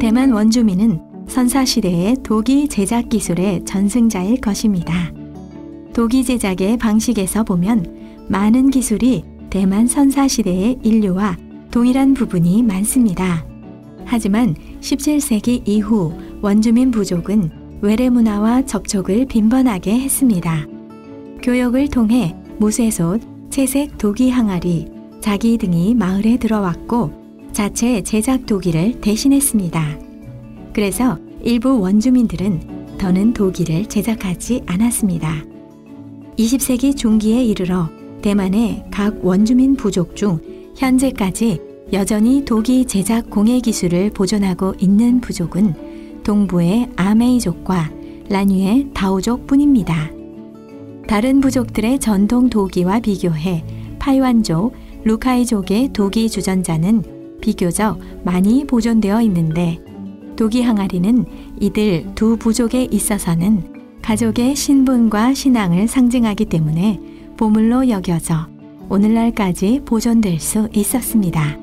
대만 원주민은 선사시대의 도기 제작 기술의 전승자일 것입니다. 도기 제작의 방식에서 보면 많은 기술이 대만 선사시대의 인류와 동일한 부분이 많습니다. 하지만 17세기 이후 원주민 부족은 외래 문화와 접촉을 빈번하게 했습니다. 교역을 통해 무쇠솥, 채색 도기 항아리, 자기 등이 마을에 들어왔고 자체 제작 도기를 대신했습니다. 그래서 일부 원주민들은 더는 도기를 제작하지 않았습니다. 20세기 중기에 이르러 대만의 각 원주민 부족 중 현재까지 여전히 도기 제작 공예 기술을 보존하고 있는 부족은 동부의 아메이족과 란유의 다오족 뿐입니다. 다른 부족들의 전통 도기와 비교해 파이완족, 루카이족의 도기 주전자는 비교적 많이 보존되어 있는데 도기 항아리는 이들 두 부족에 있어서는 가족의 신분과 신앙을 상징하기 때문에 보물로 여겨져 오늘날까지 보존될 수 있었습니다.